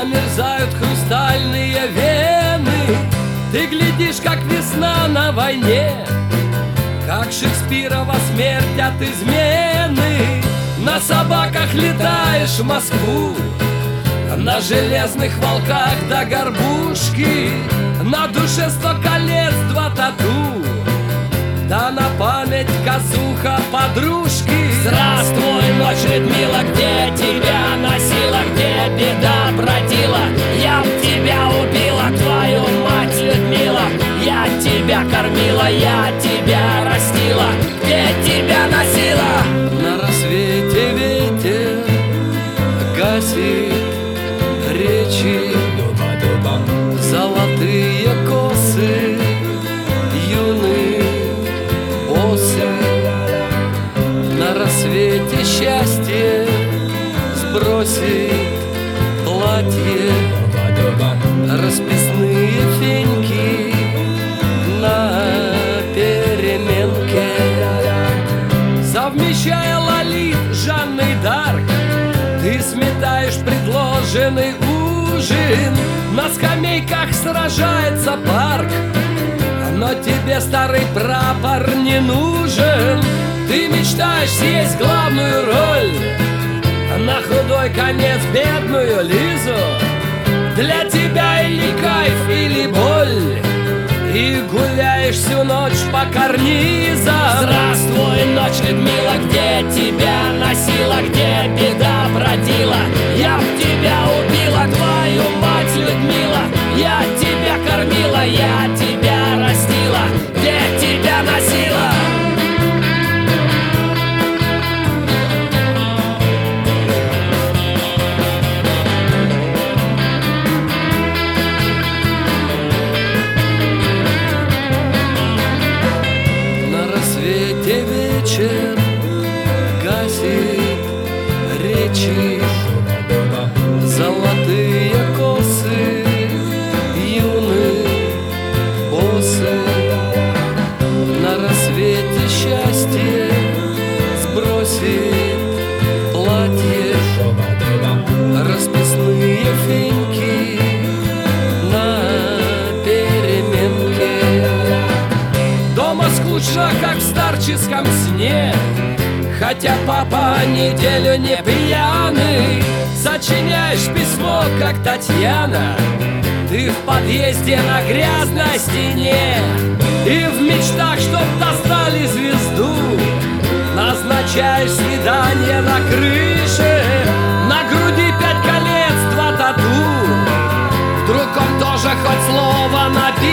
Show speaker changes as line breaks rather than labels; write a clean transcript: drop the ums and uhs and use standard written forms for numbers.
замерзают хрустальные вены. Ты глядишь, как весна на войне, как Шекспирова смерть от измены. На собаках летаешь в Москву, на железных волках до горбушки, на душе 100 колец, 2 тату, да на память косуха подружки.
Здравствуй, ночь, Людмила, где тебя носила, где беда бродила? Я б тебя убила, твою мать, Людмила. Я тебя кормила, я тебя растила, где тебя носила?
На рассвете ветер гасит речи, золотые косы юные осы. На рассвете счастье сбросит платье, расписные феньки на переменке. Совмещая Лолит с Жанной Дарк, ты сметаешь предложенный ужин. На скамейках сражается парк, но тебе старый прапор не нужен. Ты мечтаешь съесть главную роль, на худой конец бедную Лизу. Для тебя или кайф, или боль, и гуляешь всю ночь по карнизам.
Здравствуй, ночь, Людмила, где тебя носила, где беда бродила? Я б тебя убила, твою мать, Людмила. Я тебя кормила, я тебя растила, где тебя носила?
Вечер гасит речи, золотые косы юных осы. На рассвете счастье сбросит платье, расписные феньки на переменке. Дома скучно, как в старческом сне, хотя папа неделю не пьяный. Сочиняешь письмо, как Татьяна, ты в подъезде на грязной стене. И в мечтах, чтоб достали звезду, назначаешь свидание на крыше. На груди 5 колец, 2 тату, вдруг он тоже хоть слово напишет.